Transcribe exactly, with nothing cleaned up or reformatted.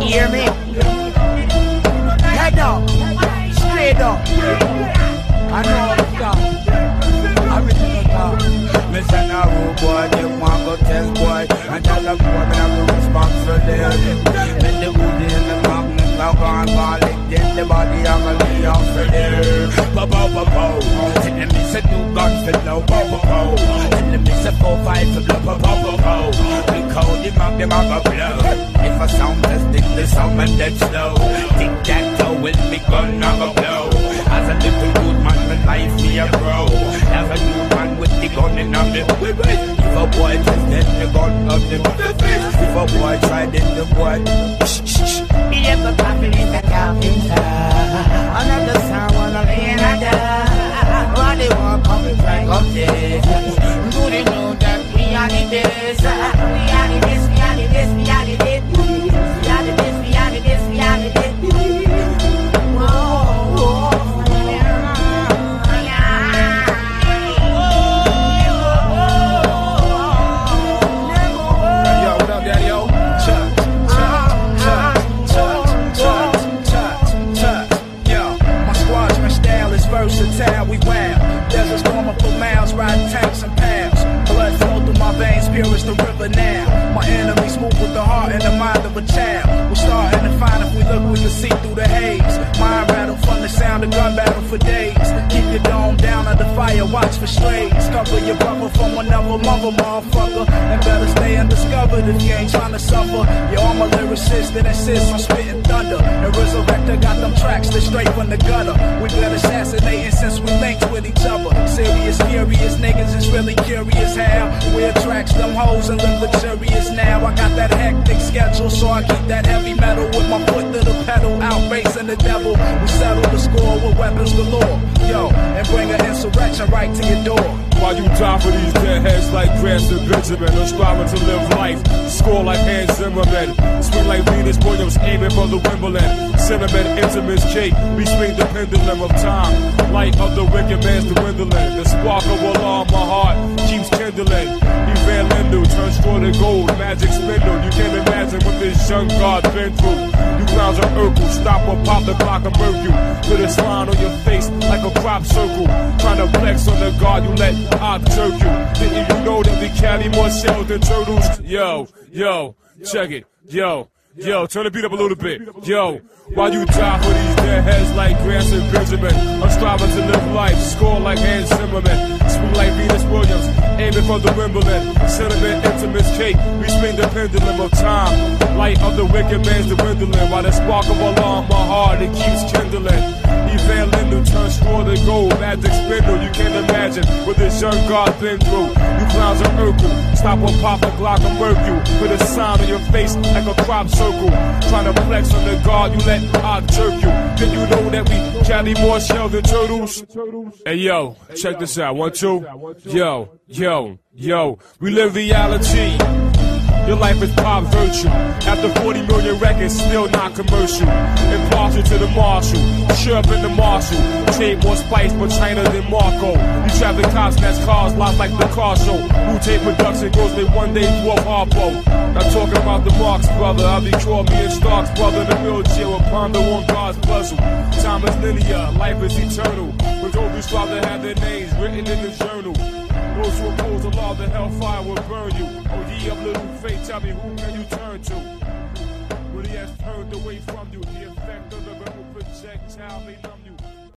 hear me? Head up, straight up. I know it's up. I really know. Me send a rude boy, they want go tell boy, and tell them boy, me have the response for them. Let the wood in the mountain, now gone, gone, lick them, the body, I'm gonna lay off for them. Bow, bow, bow, bow. Tell them it's a new gun for blow, bow, bow, bow. Tell them it's a four, five for blow, bow, bow, bow, bow. Look how they mark them out of blow. If a sound testing the sound and dead slow, think that toe will be gun, I'm a blow. As a little good man, my life me a grow. As a good man with the gun in on the if a boy tested the gun of the if a boy tried it, the boy shh, shh, shh. He ever coffee in the carpenter. Another sound wanna lay another. Why they want come and drink up this? Do they know that we are the best? We are the best, we are the best, we are the best. We are the best, we are the best, we are the best. Versatile, we wow. There's a storm for miles, riding tanks and pounds. Blood flow through my veins, pure as the river now. My enemies move with the heart and the mind of a child. We're starting to find if we look, we can see through the haze. Mind rattle from the sound of gun battle for days. Keep your dome down under fire, watch for strays. Cover your brother from another mother, motherfucker. And better stay undiscovered if you ain't trying to suffer. Yo, I'm a lyricist that insists on spitting thunder. And Resurrector got them tracks that straight from the gutter. We been assassinating since we linked with each other. Serious, furious niggas is really curious how we attract them hoes and live luxurious now. I got that hectic schedule, so I keep that heavy metal with my foot to the pedal, out racing the devil. We settle the score with weapons galore, yo, and bring an insurrection right to your door. While you die for these dead heads like Grant and Benjamin, I'm striving to live life, score like Hans Zimmerman, swing like Venus Williams, aiming for the Wimbledon, cinnamon, intimates, cake, we swing the pendulum of time, light of the wicked man's dwindling, the sparkle will on my heart keeps kindling, Evan Lindell turns straw to gold, magic spindle, you can't imagine what this young god been through, you clowns are Urkel, stop or pop the clock and murk you, put a smile on your face like a crop circle, trying to flex on the guard you let I jerk you. Didn't you know that we carry more shells than turtles? Yo, yo, check it, yo. Yo, turn the beat up a little bit. Yo, while you die for these dead heads like Grant and Benjamin, I'm striving to live life, score like Hans Zimmerman, swing like Venus Williams, aiming for the Wimbledon, cinnamon, intimates, cake, we swing the pendulum of time, light of the wicked man's dwindling, while the spark of alarm, my heart, it keeps kindling. Evan Lindell turns straw to gold, magic spindle, you can't imagine what this young god been through. You clowns are Urkel, stop or pop a Glock and murk you, put a sign on your face like a crop circle, trying to flex on the guard you let I jerk you. Did you know that we carry more shells than turtles? Hey yo, check this out, one, two, yo, yo, yo, we live reality. Your life is pop virtue. After forty million records, still not commercial. Impartial to the marshal, sure up in the marshal. Trade more spice, but China than Marco. You traffic cops, that's cars, lot like the car show. Wu-Tang production goes they one day dwarf Harpo. Not talking about the Marx brother, I'll be called me and Stark's brother in the wheelchair with ponder on God's puzzle. Time is linear, life is eternal. With those who strive to have their names written in the journal. Those who oppose the law, the hellfire will burn you. Oh, ye of little faith, tell me who can you turn to? When he has turned away from you, the effect of the rebel projectile may numb you.